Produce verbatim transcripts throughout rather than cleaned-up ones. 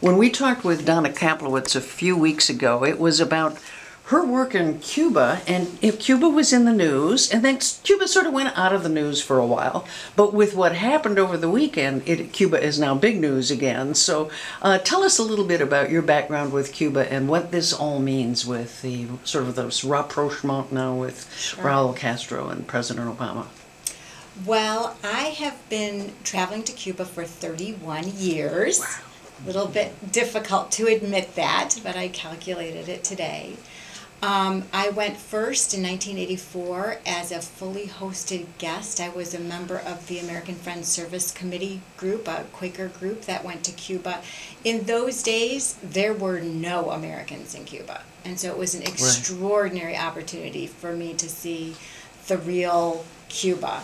when we talked with Donna Kaplowitz a few weeks ago, it was about her work in Cuba, and if Cuba was in the news, and then Cuba sort of went out of the news for a while, but with what happened over the weekend, it, Cuba is now big news again. So uh, tell us a little bit about your background with Cuba and what this all means with the sort of this rapprochement now with sure. Raul Castro and President Obama. Well, I have been traveling to Cuba for thirty-one years. Wow. A little bit difficult to admit that, but I calculated it today. Um, I went first in nineteen eighty-four as a fully hosted guest. I was a member of the American Friends Service Committee group, a Quaker group that went to Cuba. In those days, there were no Americans in Cuba, and so it was an extraordinary right. opportunity for me to see the real Cuba.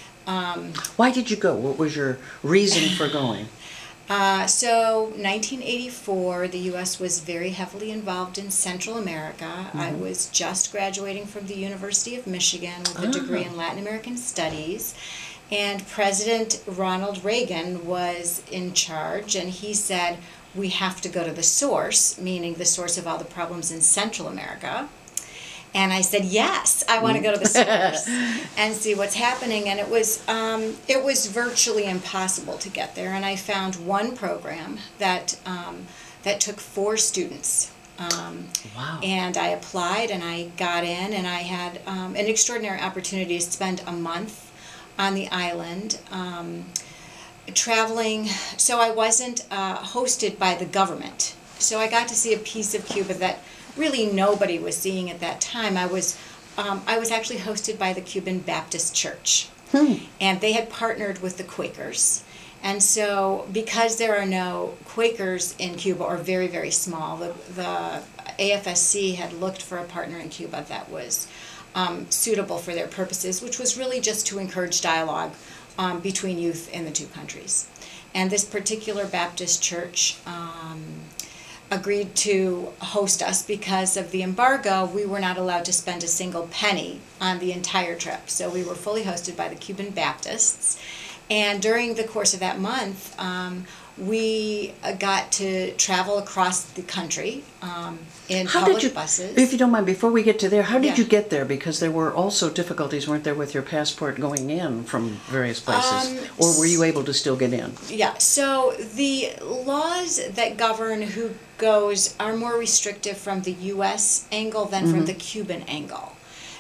Um, Why did you go? What was your reason for going? Uh, so, nineteen eighty-four, the U S was very heavily involved in Central America. Mm-hmm. I was just graduating from the University of Michigan with a oh. degree in Latin American Studies, and President Ronald Reagan was in charge, and he said, we have to go to the source, meaning the source of all the problems in Central America. And I said, yes, I want to go to the source and see what's happening. And it was um, it was virtually impossible to get there. And I found one program that um, that took four students. Um, wow. And I applied and I got in, and I had um, an extraordinary opportunity to spend a month on the island um, traveling. So I wasn't uh, hosted by the government. So I got to see a piece of Cuba that really nobody was seeing at that time. I was, um, I was actually hosted by the Cuban Baptist Church, hmm. and they had partnered with the Quakers. And so, because there are no Quakers in Cuba, or very, very small, the, the A F S C had looked for a partner in Cuba that was um, suitable for their purposes, which was really just to encourage dialogue um, between youth in the two countries. And this particular Baptist church um, agreed to host us because of the embargo. We were not allowed to spend a single penny on the entire trip. So we were fully hosted by the Cuban Baptists. And during the course of that month, um, we got to travel across the country um, in how public did you, buses. If you don't mind, before we get to there, how did yeah. you get there? Because there were also difficulties, weren't there, with your passport going in from various places? Um, or were you able to still get in? Yeah, so the laws that govern who goes are more restrictive from the U S angle than mm-hmm. from the Cuban angle.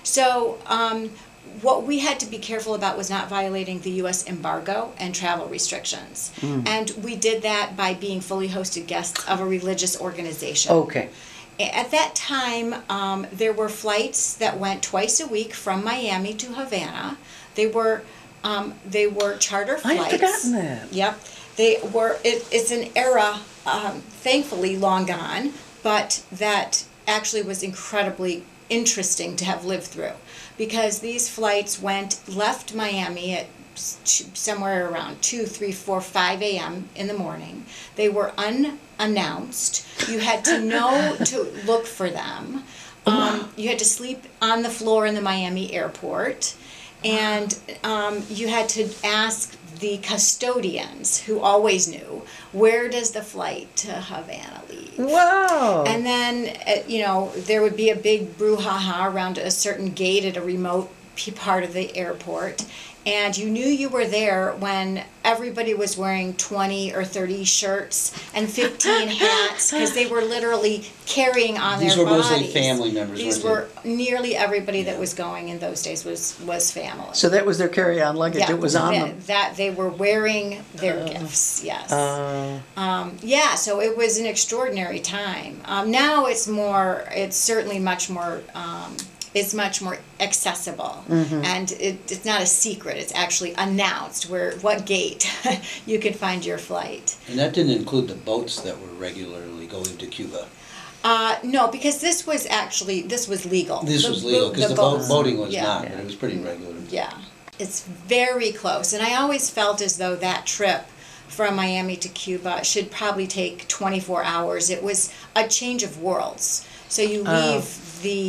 So um, what we had to be careful about was not violating the U S embargo and travel restrictions. Mm. And we did that by being fully hosted guests of a religious organization. Okay. At that time, um, there were flights that went twice a week from Miami to Havana. They were um, they were charter flights. I had forgotten that. Yep. They were. It, it's an era, um, thankfully long gone, but that actually was incredibly interesting to have lived through, because these flights went left Miami at somewhere around two, three, four, five a m in the morning. They were unannounced. You had to know to look for them. Um, you had to sleep on the floor in the Miami airport, and um, you had to ask the custodians, who always knew, where does the flight to Havana leave? Wow! And then, uh, you know, there would be a big brouhaha around a certain gate at a remote part of the airport, and you knew you were there when everybody was wearing twenty or thirty shirts and fifteen hats, because they were literally carrying on These their were bodies. mostly family members, These weren't were nearly everybody that was going in those days was, was family. So that was their carry-on luggage. Yeah, it was on that, them. that they were wearing their Uh, gifts, yes. Uh, um, yeah, so it was an extraordinary time. Um, now it's more, it's certainly much more, um, it's much more accessible, mm-hmm. and it, it's not a secret. It's actually announced where what gate you can find your flight. And that didn't include the boats that were regularly going to Cuba. Uh, no, because this was actually, this was legal. This the, was legal, because the, the boat, boating was yeah. not, but it was pretty regular. Yeah, it's very close, and I always felt as though that trip from Miami to Cuba should probably take twenty-four hours. It was a change of worlds. So you leave uh. the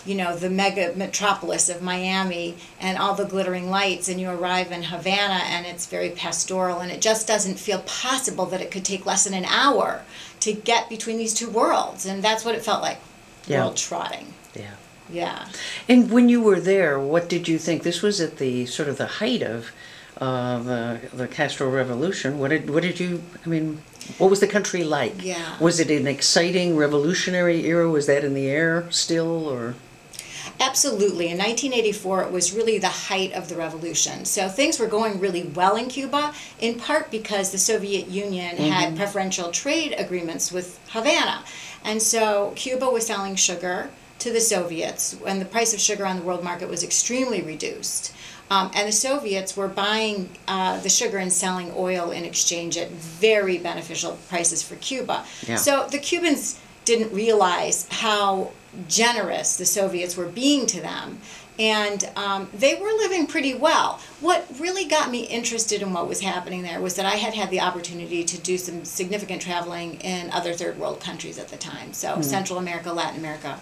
you know, the mega metropolis of Miami and all the glittering lights, and you arrive in Havana and it's very pastoral, and it just doesn't feel possible that it could take less than an hour to get between these two worlds. And that's what it felt like, Yeah. world trotting. Yeah. Yeah. And when you were there, what did you think? This was at the sort of the height of uh, the the Castro Revolution. What did what did you? I mean, what was the country like? Yeah. Was it an exciting revolutionary era? Was that in the air still, or? Absolutely. In nineteen eighty-four, it was really the height of the revolution. So things were going really well in Cuba, in part because the Soviet Union Mm-hmm. had preferential trade agreements with Havana. And so Cuba was selling sugar to the Soviets, and the price of sugar on the world market was extremely reduced. Um, and the Soviets were buying uh, the sugar and selling oil in exchange at very beneficial prices for Cuba. Yeah. So the Cubans didn't realize how generous the Soviets were being to them, and um, they were living pretty well. What really got me interested in what was happening there was that I had had the opportunity to do some significant traveling in other third world countries at the time, so Central America, Latin America.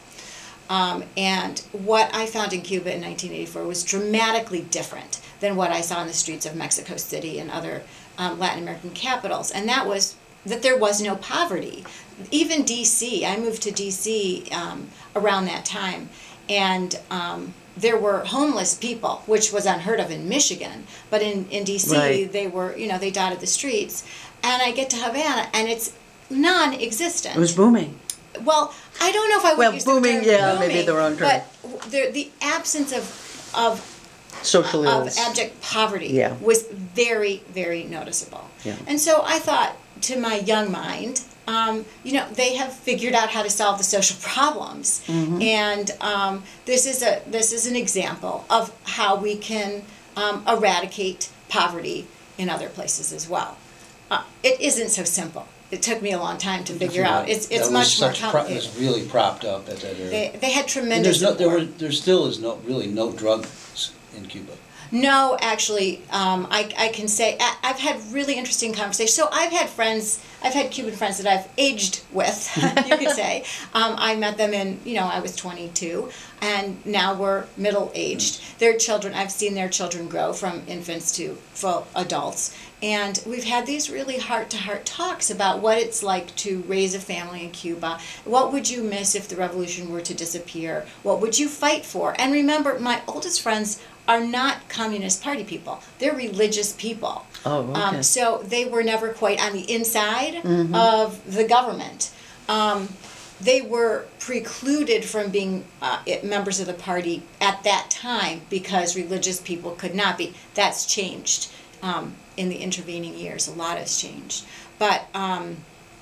Um, and what I found in Cuba in nineteen eighty-four was dramatically different than what I saw in the streets of Mexico City and other um, Latin American capitals, and that was that there was no poverty. Even D C, I moved to D C um, around that time, and um, there were homeless people, which was unheard of in Michigan, but in, in D C Right. they were, you know, they dotted the streets. And I get to Havana, and it's non-existent. It was booming. Well, I don't know if I would Well, use booming, the term yeah, booming, maybe the wrong term. But the, the absence of of Social of ills. abject poverty Yeah. was very, very noticeable. Yeah. And so I thought, to my young mind, um, you know, they have figured out how to solve the social problems, Mm-hmm. and um, this is a this is an example of how we can um, eradicate poverty in other places as well. Uh, it isn't so simple. It took me a long time to figure out. It's it's That was much more such pro- It complicated. was really propped up at that area. They, they had And tremendous there's no, there support. were, there still is no, really no drugs in Cuba. No, actually, um, I, I can say I, I've had really interesting conversations. So I've had friends, I've had Cuban friends that I've aged with, you could say. Um, I met them in, you know, I was twenty-two, and now we're middle-aged. Their children, I've seen their children grow from infants to full adults. And we've had these really heart-to-heart talks about what it's like to raise a family in Cuba. What would you miss if the revolution were to disappear? What would you fight for? And remember, my oldest friends are not Communist Party people. They're religious people. Oh, okay. Um, so they were never quite on the inside of the government. Um, they were precluded from being uh, it- members of the party at that time because religious people could not be. That's changed um, in the intervening years. A lot has changed. But um,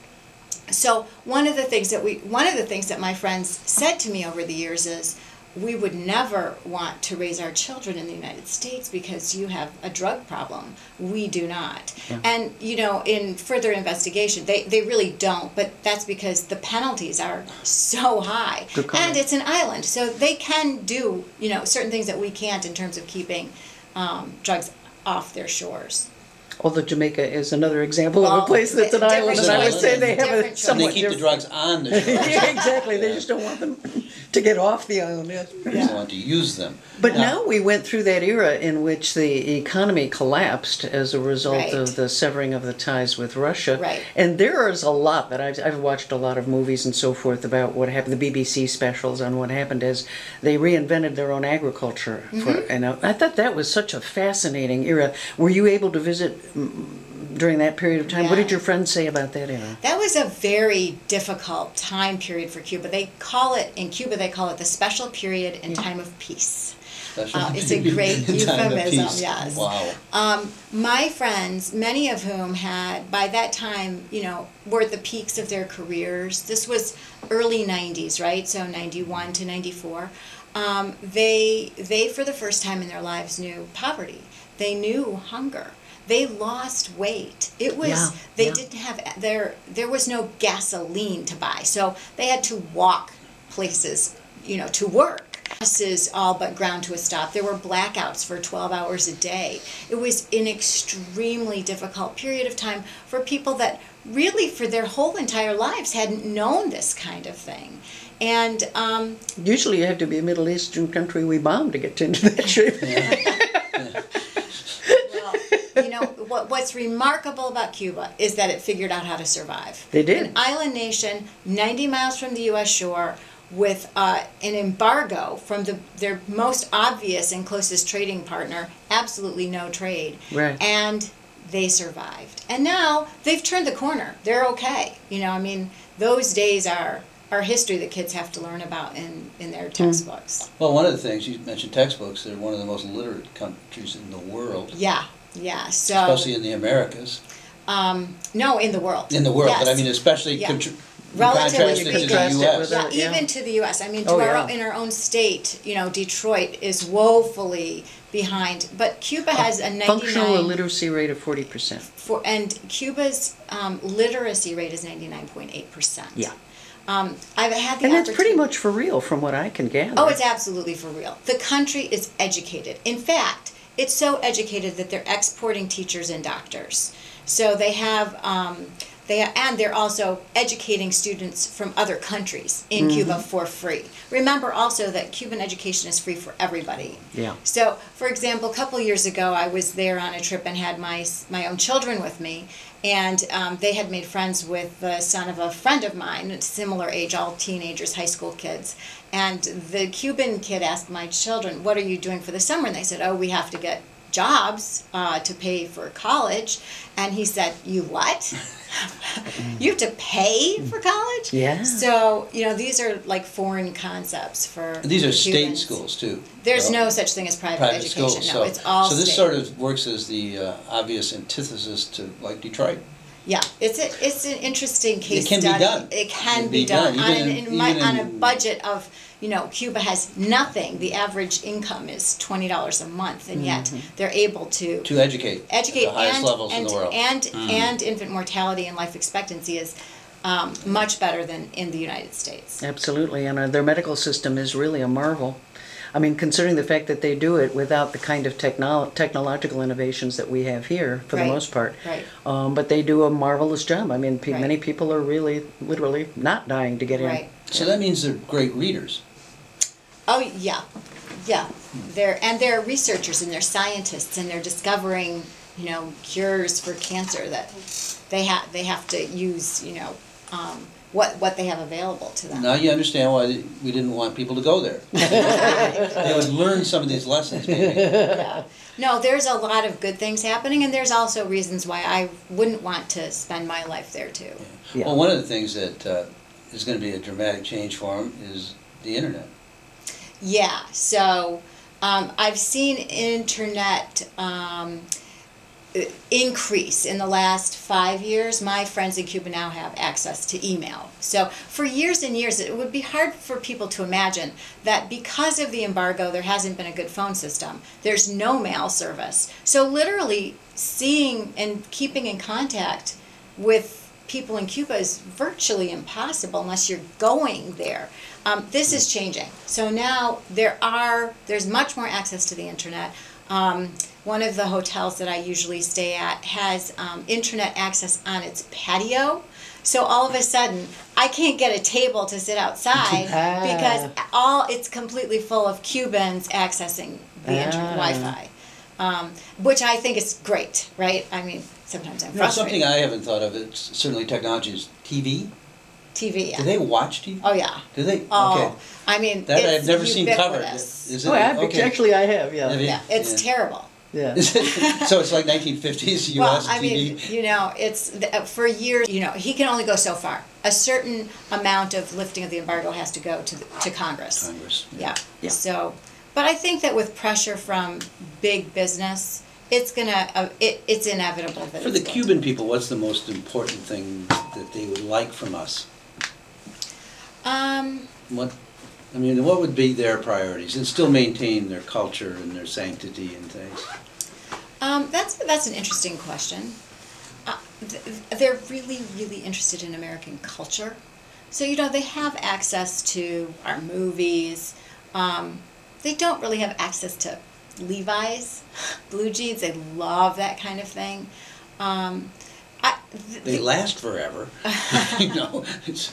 so one of the things that we, one of the things that my friends said to me over the years is, we would never want to raise our children in the United States because you have a drug problem. We do not. Yeah. And, you know, in further investigation, they, they really don't, but that's because the penalties are so high. Good comment. And it's an island, so they can do, you know, certain things that we can't in terms of keeping um, drugs off their shores. Although Jamaica is another example of Well, a place that's an different island, and I would choice. say they have a Different choice. And somewhat they keep the different- drugs on the shore. Yeah, exactly. They just don't want them to get off the island. Yes. They just want to use them. But now we went through that era in which the economy collapsed as a result Right. of the severing of the ties with Russia. Right. And there is a lot that I've, I've watched a lot of movies and so forth about what happened, the B B C specials on what happened as they reinvented their own agriculture. For, Mm-hmm. and I, I thought that was such a fascinating era. Were you able to visit mm, during that period of time? What Yeah. did your friends say about that era? That was a very difficult time period for Cuba. They call it, in Cuba, they call it the special period in time of peace. Special Uh, it's a period great in time of euphemism, peace. yes. Wow. Um, my friends, many of whom had, by that time, you know, were at the peaks of their careers. This was early nineties, right? So ninety-one to ninety-four. Um, they, they, for the first time in their lives, knew poverty. They knew hunger. They lost weight. It was, Yeah, they yeah. didn't have, there, there was no gasoline to buy. So they had to walk places, you know, to work. Buses all but ground to a stop. There were blackouts for twelve hours a day. It was an extremely difficult period of time for people that really for their whole entire lives hadn't known this kind of thing. And um, Usually you have to be a Middle Eastern country we bombed to get into that shape. well, you know, what, what's remarkable about Cuba is that it figured out how to survive. They did. An island nation, ninety miles from the U S shore, with uh, an embargo from the, their most obvious and closest trading partner, absolutely no trade. Right. And they survived. And now they've turned the corner. They're okay. You know, I mean, those days are, are history that kids have to learn about in, in their textbooks. Well, one of the things, you mentioned textbooks, they're one of the most literate countries in the world, Yeah, yeah. So, especially in the Americas. um, no, in the world. In the world, but I Yes. mean especially Yeah. contr- Relatively contrasted to the speaking. Contrast it U S. with Yeah, Uh, yeah. even to the U S. I mean, to Oh, our yeah. own, in our own state, you know, Detroit is woefully behind. But Cuba has a Functional ninety-nine illiteracy rate of forty percent. for, and Cuba's um, literacy rate is ninety-nine point eight percent. Yeah. Um, I've had the And that's pretty opportunity- much for real from what I can gather. Oh, it's absolutely for real. The country is educated. In fact, it's so educated that they're exporting teachers and doctors. So they have, um, they and they're also educating students from other countries in Cuba for free. Remember also that Cuban education is free for everybody. Yeah. So, for example, a couple years ago, I was there on a trip and had my my own children with me, and um, they had made friends with the son of a friend of mine, similar age, all teenagers, high school kids. And the Cuban kid asked my children, "What are you doing for the summer?" And they said, "Oh, we have to get jobs uh, to pay for college." And he said, "You what? You have to pay for college?" Yeah. So, you know, these are like foreign concepts for These are state Cubans. schools too. There's Well, no such thing as private, private education. schools. No, So, it's all so this state. sort of works as the uh, obvious antithesis to like Detroit. Yeah, it's a, it's an interesting case It can be study. done. It can It can be, be done, done, on, even an, in- in my, even on a in- budget of, you know, Cuba has nothing. The average income is twenty dollars a month, and yet they're able to To educate, educate at the highest and levels and in the world. and, Mm. and infant mortality and life expectancy is um, much better than in the United States. Absolutely, and uh, their medical system is really a marvel. I mean, considering the fact that they do it without the kind of technol- technological innovations that we have here, for Right, the most part. right. Um, but they do a marvelous job. I mean, pe- Right. many people are really, literally not dying to get in. Right. So that means they're great readers. Oh yeah, yeah. They're and they're researchers and they're scientists and they're discovering, you know, cures for cancer that they have they have to use, you know, um, what what they have available to them. Now you understand why we didn't want people to go there. They would learn some of these lessons maybe. Yeah. No, there's a lot of good things happening, and there's also reasons why I wouldn't want to spend my life there too. Yeah. Well, one of the things that uh, is going to be a dramatic change for them is the internet. Yeah. So um, I've seen internet um, increase in the last five years. My friends in Cuba now have access to email. So for years and years, it would be hard for people to imagine that because of the embargo, there hasn't been a good phone system. There's no mail service. So literally seeing and keeping in contact with people in Cuba is virtually impossible unless you're going there. Um, this is changing. So now there are, there's much more access to the internet. Um, one of the hotels that I usually stay at has um, internet access on its patio. So all of a sudden, I can't get a table to sit outside Ah. because all it's completely full of Cubans accessing the internet Ah. Wi-Fi, um, which I think is great, right? I mean, sometimes I'm You know, frustrated. something I haven't thought of, it's certainly technology, is T V. T V, yeah. Do they watch T V? Oh yeah. Do they? Oh, Okay. I mean, That it's I've never seen covered. ubiquitous. Is it? Oh, I, Okay. actually I have, yeah. Have you? Yeah, it's Yeah. terrible. Yeah. Is it- so it's like nineteen fifties U S Well, I T V? mean, you know, it's uh, for years. You know, he can only go so far. A certain amount of lifting of the embargo has to go to the, to Congress. Congress. Yeah. Yeah. So, but I think that with pressure from big business, it's gonna. Uh, it, it's inevitable that For it's the going Cuban people, what's the most important thing that they would like from us? To. Um. What, I mean, what would be their priorities and still maintain their culture and their sanctity and things? Um, that's that's an interesting question. Uh, th- they're really, really interested in American culture. So, you know, they have access to our movies, Um, they don't really have access to Levi's, blue jeans. They love that kind of thing. Um, I, th- They last forever, you know. It's,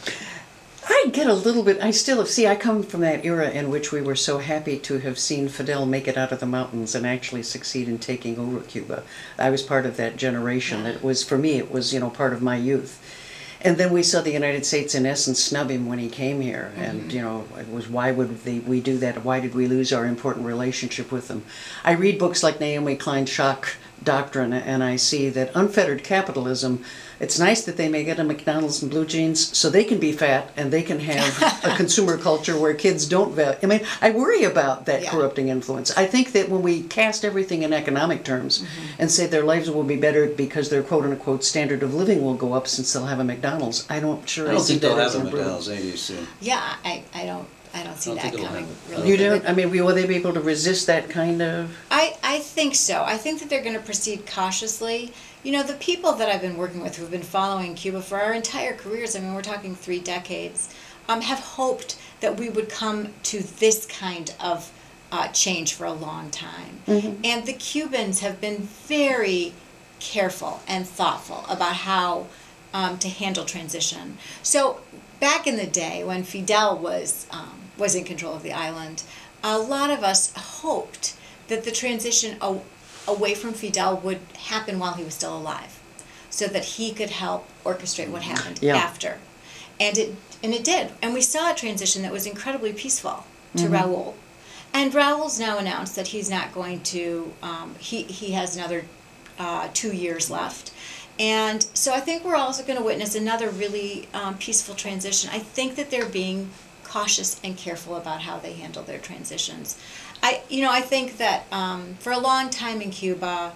I get a little bit, I still, see, I come from that era in which we were so happy to have seen Fidel make it out of the mountains and actually succeed in taking over Cuba. I was part of that generation. That was, for me, it was, you know, part of my youth. And then we saw the United States, in essence, snub him when he came here. Mm-hmm. And, you know, it was, why would they, we do that? Why did we lose our important relationship with them? I read books like Naomi Klein's Shock Doctrine, and I see that unfettered capitalism, it's nice that they may get a McDonald's and blue jeans so they can be fat and they can have a consumer culture where kids don't value. I mean, I worry about that yeah. corrupting influence. I think that when we cast everything in economic terms mm-hmm. and say their lives will be better because their quote-unquote standard of living will go up since they'll have a McDonald's, I don't sure I don't I think see they'll that have as a an improvement. McDonald's anytime soon. Yeah, I, I don't I don't see I don't that think it'll coming happen. really. You don't? I mean, will they be able to resist that kind of? I, I think so. I think that they're going to proceed cautiously. You know, the people that I've been working with who've been following Cuba for our entire careers, I mean, we're talking three decades, um, have hoped that we would come to this kind of uh, change for a long time. Mm-hmm. And the Cubans have been very careful and thoughtful about how um, to handle transition. So back in the day when Fidel was um, was in control of the island, a lot of us hoped that the transition a- away from Fidel would happen while he was still alive, so that he could help orchestrate what happened yeah. after. And it and it did. And we saw a transition that was incredibly peaceful to mm-hmm. Raul. And Raul's now announced that he's not going to, um, he, he has another uh, two years left. And so I think we're also going to witness another really um, peaceful transition. I think that they're being cautious and careful about how they handle their transitions. I, you know, I think that um, for a long time in Cuba,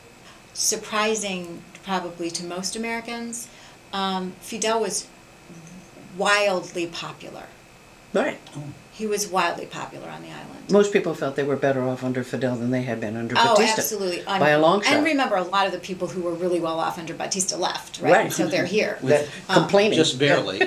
surprising probably to most Americans, um, Fidel was wildly popular. Right. He was wildly popular on the island. Most people felt they were better off under Fidel than they had been under oh, Batista. Oh, absolutely. By a long shot. And remember, a lot of the people who were really well off under Batista left, right? Right. So they're here. With, um, complaining. Just barely.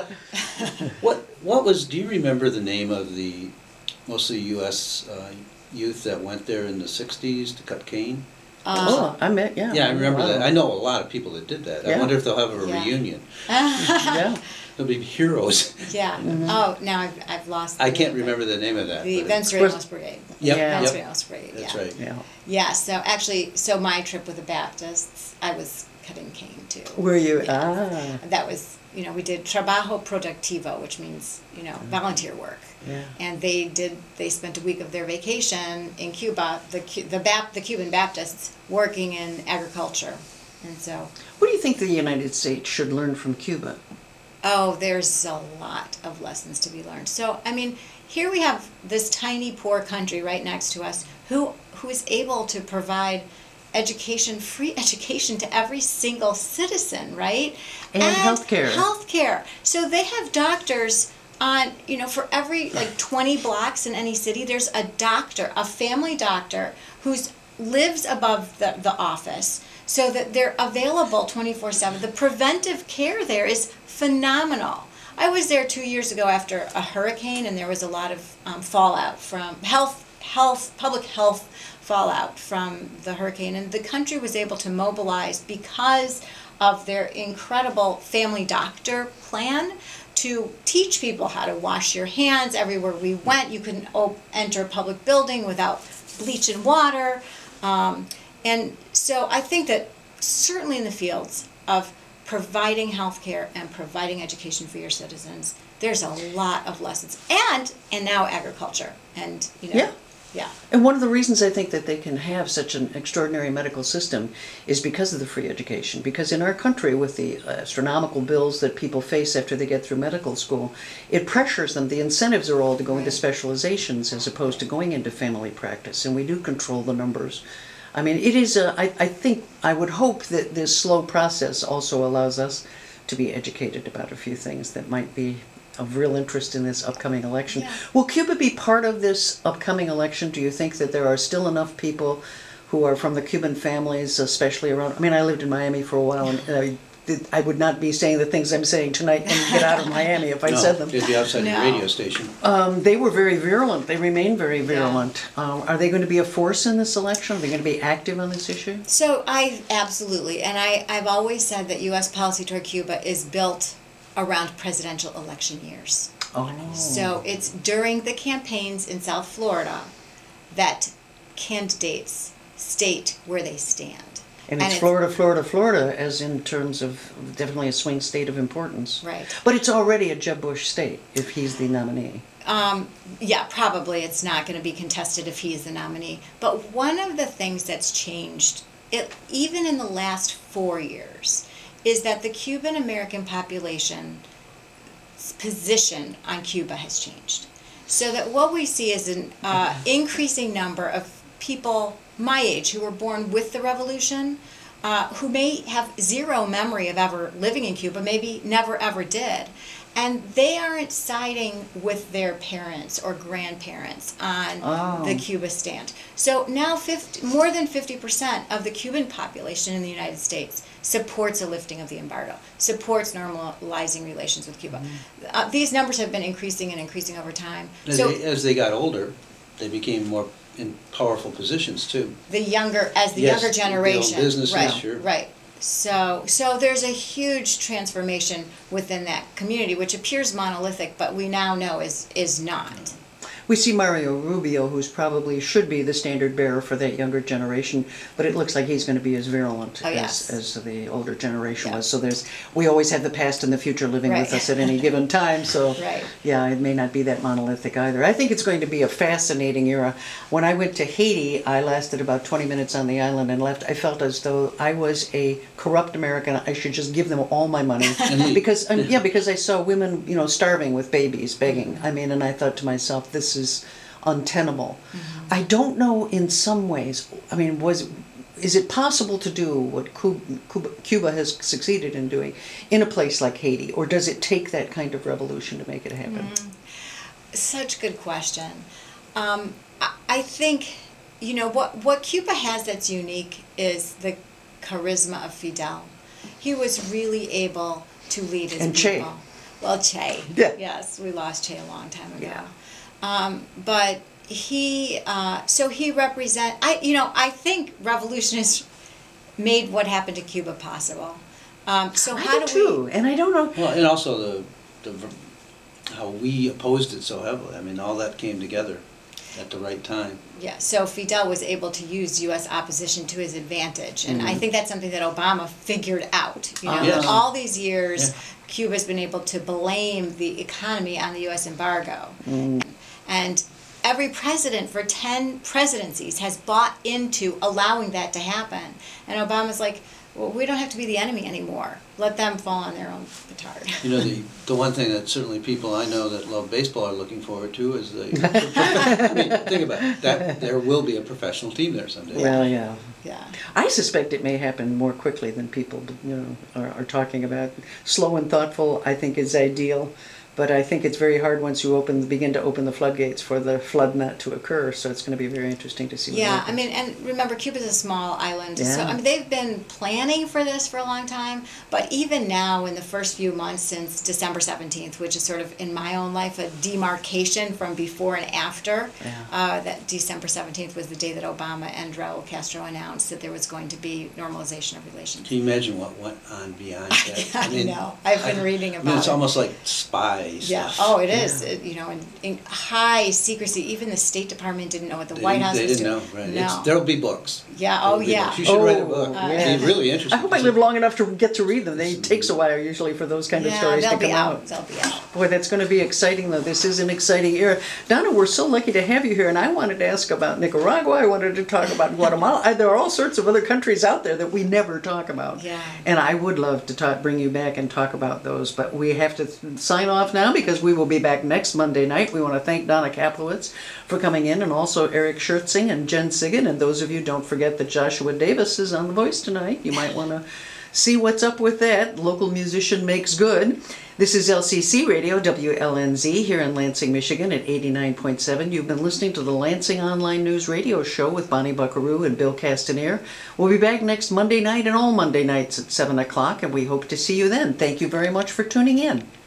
what What was, do you remember the name of the mostly U S uh, youth that went there in the sixties to cut cane? Uh, oh, I met, yeah. Yeah, I remember wow. that. I know a lot of people that did that. Yeah. I wonder if they'll have a yeah. reunion. yeah. They'll be heroes. Yeah. Mm-hmm. Oh, now I've, I've lost the I can't name, remember the name of that. The but Venceremos Brigade. Yep, Yeah. yep. Venceremos Brigade, That's yeah. right. Yeah. Yeah, so actually, so my trip with the Baptists, I was cutting cane too. Were you? Yeah. Ah. That was, you know, we did trabajo productivo, which means, you know, volunteer work. Yeah. And they did, they spent a week of their vacation in Cuba, the Cu- the, Bap- the Cuban Baptists, working in agriculture. And so, What do you think the United States should learn from Cuba? oh, there's a lot of lessons to be learned. So, I mean, here we have this tiny, poor country right next to us who who is able to provide education, free education to every single citizen, right? And, and healthcare. Healthcare. So they have doctors on, you know, for every like twenty blocks in any city, there's a doctor, a family doctor who's lives above the, the office so that they're available twenty-four seven. The preventive care there is phenomenal. I was there two years ago after a hurricane, and there was a lot of um, fallout from health, health, public health fallout from the hurricane, and the country was able to mobilize because of their incredible family doctor plan to teach people how to wash your hands. Everywhere we went, you couldn't op- enter a public building without bleach and water. Um, and so I think that certainly in the fields of providing health care and providing education for your citizens, there's a lot of lessons. And and now agriculture. And, you know, Yeah. yeah. And one of the reasons I think that they can have such an extraordinary medical system is because of the free education. Because in our country, with the astronomical bills that people face after they get through medical school, it pressures them. The incentives are all to go into specializations as opposed to going into family practice. And we do control the numbers. I mean, it is a, I, I think, I would hope that this slow process also allows us to be educated about a few things that might be of real interest in this upcoming election. Yeah. Will Cuba be part of this upcoming election? Do you think that there are still enough people who are from the Cuban families, especially around, I mean, I lived in Miami for a while, and uh, th- I would not be saying the things I'm saying tonight and get out of Miami if I No, said them. they'd be outside the No. radio station. Um, they were very virulent. They remain very virulent. Um, are they going to be a force in this election? Are they going to be active on this issue? So I absolutely, and I, I've always said that U S policy toward Cuba is built around presidential election years. Oh. So it's during the campaigns in South Florida that candidates state where they stand. And it's Florida, Florida, Florida, as in terms of definitely a swing state of importance. Right. But it's already a Jeb Bush state if he's the nominee. Um, yeah, probably it's not going to be contested if he is the nominee. But one of the things that's changed, it, even in the last four years, is that the Cuban American population's position on Cuba has changed. So that what we see is an uh, increasing number of people my age who were born with the revolution, uh, who may have zero memory of ever living in Cuba, maybe never ever did. And they aren't siding with their parents or grandparents on Oh. the Cuba stand. So now fifty, more than fifty percent of the Cuban population in the United States supports a lifting of the embargo, supports normalizing relations with Cuba. Uh, these numbers have been increasing and increasing over time. As, So they, as they got older, they became more in powerful positions too. the younger, as the Yes, younger they own generation. businesses, right, sure. Right. So, so there's a huge transformation within that community, which appears monolithic, but we now know is is not. We see Mario Rubio, who's probably should be the standard bearer for that younger generation, but it looks like he's going to be as virulent Oh, as, yes. as the older generation Yeah. was. So there's we always have the past and the future living with Right. us at any given time. So Right. yeah, it may not be that monolithic either. I think it's going to be a fascinating era. When I went to Haiti, I lasted about twenty minutes on the island and left. I felt as though I was a corrupt American. I should just give them all my money because um, yeah, because I saw women, you know, starving with babies, begging. I mean, and I thought to myself, this is untenable. Mm-hmm. I don't know. In some ways, I mean, was is it possible to do what Cuba, Cuba, Cuba has succeeded in doing in a place like Haiti, or does it take that kind of revolution to make it happen? Such good question. Um, I, I think, you know, what, what Cuba has that's unique is the charisma of Fidel. He was really able to lead his And Che. people. Well, Che. Yeah. Yes, we lost Che a long time ago. Yeah. Um, but he, uh, so he represent, I, you know, I think revolutionists made what happened to Cuba possible. Um, so I how do do too, we? and I don't know. Well, and also the, the how we opposed it so heavily. I mean, all that came together at the right time. Yeah, so Fidel was able to use U S opposition to his advantage, and I think that's something that Obama figured out. You know, Ah. Yes. all these years, Yeah. Cuba's been able to blame the economy on the U S embargo, and every president for ten presidencies has bought into allowing that to happen. And Obama's like, well, we don't have to be the enemy anymore. Let them fall on their own petard. You know, the the one thing that certainly people I know that love baseball are looking forward to is the. I mean, think about it. That there will be a professional team there someday. Well, yeah. Yeah. I suspect it may happen more quickly than people, you know, are, are talking about. Slow and thoughtful, I think, is ideal, but I think it's very hard once you open, begin to open the floodgates for the flood not to occur. So it's going to be very interesting to see. What Yeah, I happens. mean, and remember, Cuba's a small island, so Yeah. I mean, they've been planning for this for a long time. But even now, in the first few months since December seventeenth, which is sort of in my own life a demarcation from before and after, Yeah. uh, that December seventeenth was the day that Obama and Raul Castro announced that there was going to be normalization of relations. Can you imagine what went on beyond that? I know. I've been reading I mean, about it's it. almost like spy Yeah. stuff. Oh, it is. It, you know, in, in high secrecy. Even the State Department didn't know what the They White didn't- House They was didn't doing. know, right? No. It's, there'll be books. Yeah. There'll Oh, be yeah. books. You should write a Oh, book. yeah. It'd be really interesting. I hope I live long enough to get to read them. They it takes a while usually for those kind of Yeah, stories they'll to come be out. out. They'll be out. Boy, that's going to be exciting, though. This is an exciting era. Donna, we're so lucky to have you here, and I wanted to ask about Nicaragua. I wanted to talk about Guatemala. I, there are all sorts of other countries out there that we never talk about. Yeah. And I would love to talk, bring you back and talk about those, but we have to th- sign off. off now because we will be back next Monday night. We want to thank Donna Kaplowitz for coming in, and also Eric Schertzing and Jen Sigan. And those of you, don't forget that Joshua Davis is on The Voice tonight. You might want to see what's up with that. Local musician makes good. This is L C C Radio, W L N Z, here in Lansing, Michigan at eighty-nine point seven. You've been listening to the Lansing Online News Radio Show with Bonnie Buckaroo and Bill Castaneer. We'll be back next Monday night and all Monday nights at seven o'clock, and we hope to see you then. Thank you very much for tuning in.